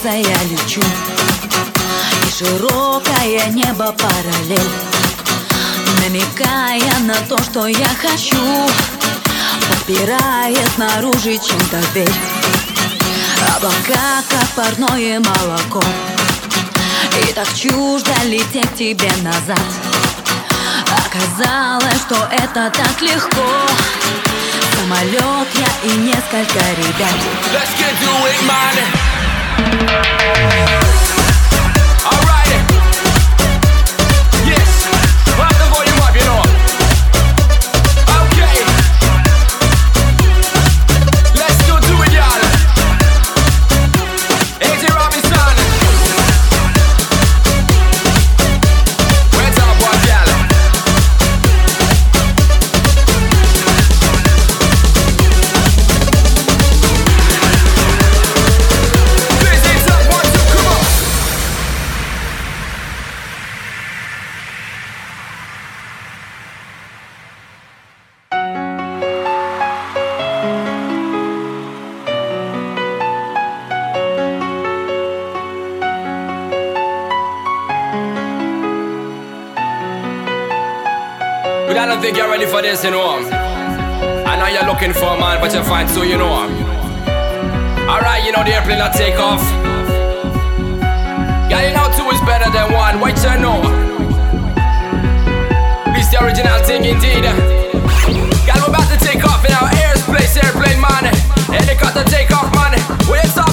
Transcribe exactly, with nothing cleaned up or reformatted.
солнца я лечу, и широкое небо параллель, намекая на то, что я хочу, подпирая снаружи чем-то дверь. Облака, как парное молоко, и так чуждо лететь к тебе назад. Оказалось, что это так легко. Самолет я и несколько ребят. Let's get to it, man. Alright. Yes. Put the volume up, you know. Okay. Let's go do it, y'all. A J Robinson. Where's our boy, y'all? But I don't think you're ready for this, you know. I know you're looking for a man, but you find two, you know. Alright, you know the airplane will take off. Yeah, you know two is better than one, what you know? This the original thing indeed. Yeah, we're about to take off in our airspace, airplane, man. Helicopter take off, man. Where's